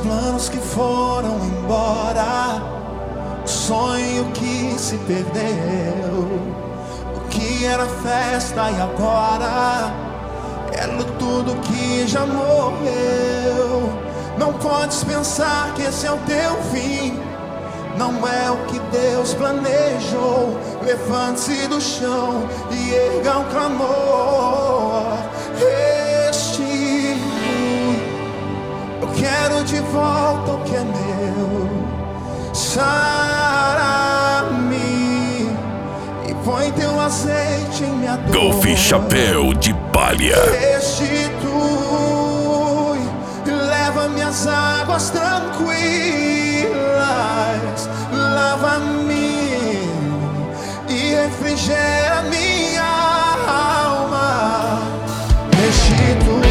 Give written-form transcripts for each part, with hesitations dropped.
planos que foram embora, o sonho que se perdeu, o que era festa e agora é tudo que já morreu. Não podes pensar que esse é o teu fim, não é o que Deus planejou. Levante-se do chão e erga um clamor. Restitui, eu quero de volta o que é meu. Sara-me e põe teu azeite em minha dor. Golfe Chapéu de Palha. Restitui e leva minhas águas tranquilas. Lava-me e refrigera minha alma. Restitui.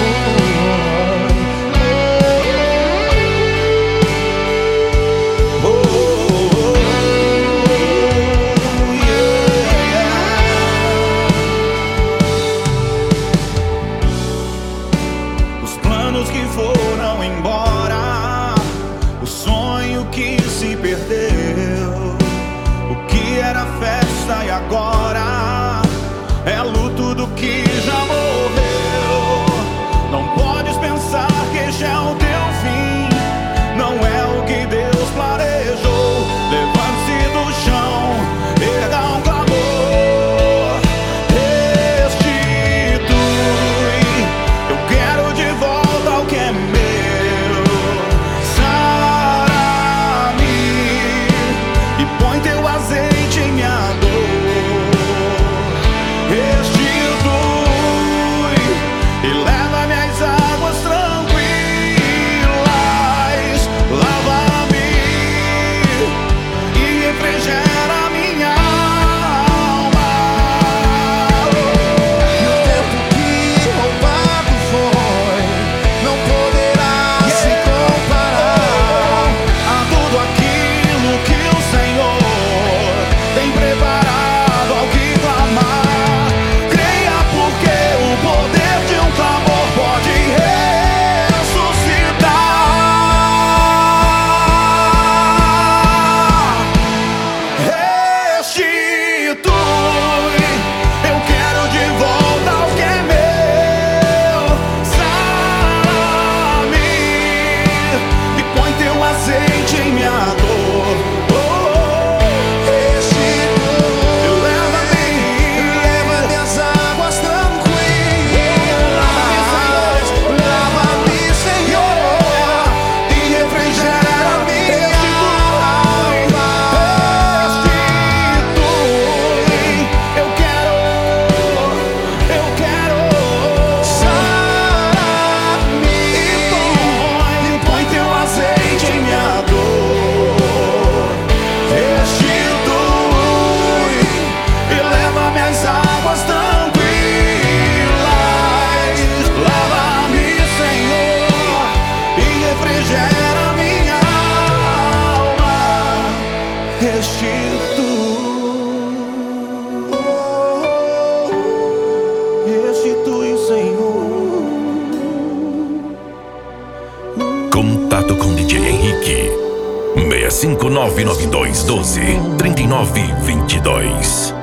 Os planos que foram embora, o sonho que se perdeu, o que era festa e agora é luto do que já morreu. Não podes pensar que este é o teu fim, não é o que Deus planejou. Levante-se do chão, erga um clamor. Restitui, eu quero de volta o que é meu. Sara-me e põe teu azeite em minha dor. Restitui e leva minhas águas tranquilas. Lava-me e refrigera minha alma. E o tempo que roubado foi não poderá se comparar A tudo aquilo que o Senhor tem preparado ao que clamar. Creia, porque o poder de um clamor pode ressuscitar. Restitui, eu quero de volta o que é meu. Sara-me e põe teu azeite em minha dor. Restitui, Leva-me, leva minhas águas tranquilas. Lava-me, Senhor, e refrigera minha alma. restitui, eu quero. Sara-me E põe teu azeite em minha dor. Restitui e leva minhas águas tranquilas. Lava-me, Senhor, e refrigera minha alma. Restitui, Senhor. Contato com DJ Henrique 65992123922.